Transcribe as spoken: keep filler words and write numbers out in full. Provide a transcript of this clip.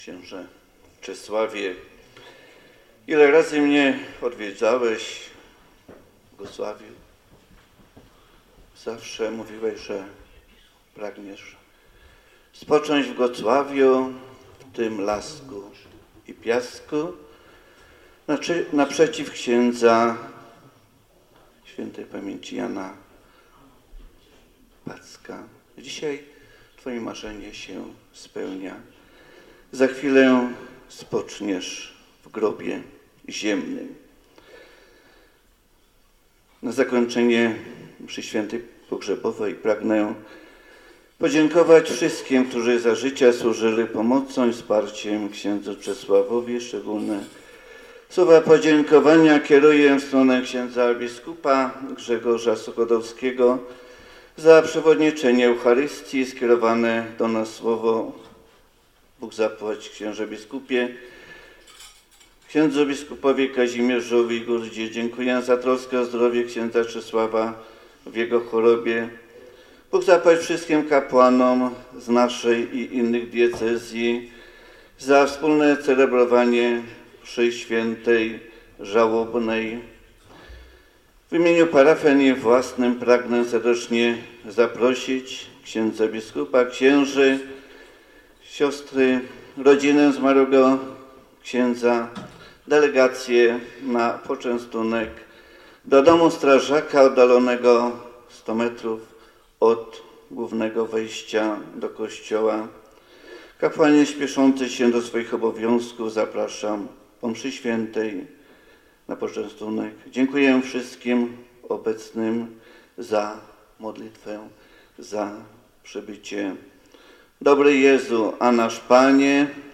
Księże Czesławie, ile razy mnie odwiedzałeś w Gosławiu? Zawsze mówiłeś, że pragniesz spocząć w Gocławiu, w tym lasku i piasku, naprzeciw księdza świętej pamięci Jana Packa. Dzisiaj Twoje marzenie się spełnia. Za chwilę spoczniesz w grobie ziemnym. Na zakończenie mszy świętej pogrzebowej pragnę podziękować wszystkim, którzy za życia służyli pomocą i wsparciem księdzu Czesławowi. Szczególne słowa podziękowania kieruję w stronę księdza biskupa Grzegorza Sokodowskiego za przewodniczenie Eucharystii. Skierowane do nas słowo Bóg zapłać księże biskupie, księdzu biskupowi Kazimierzowi Gurdzie. Dziękuję za troskę o zdrowie księdza Czesława w jego chorobie. Bóg zapłać wszystkim kapłanom z naszej i innych diecezji za wspólne celebrowanie mszy świętej żałobnej. W imieniu parafii własnym pragnę serdecznie zaprosić księdza biskupa, księży, siostry, rodzinę zmarłego księdza, delegację na poczęstunek do domu strażaka oddalonego sto metrów od głównego wejścia do kościoła. Kapłani śpieszący się do swoich obowiązków zapraszam po mszy świętej na poczęstunek. Dziękuję wszystkim obecnym za modlitwę, za przybycie. Dobry Jezu, a nasz Panie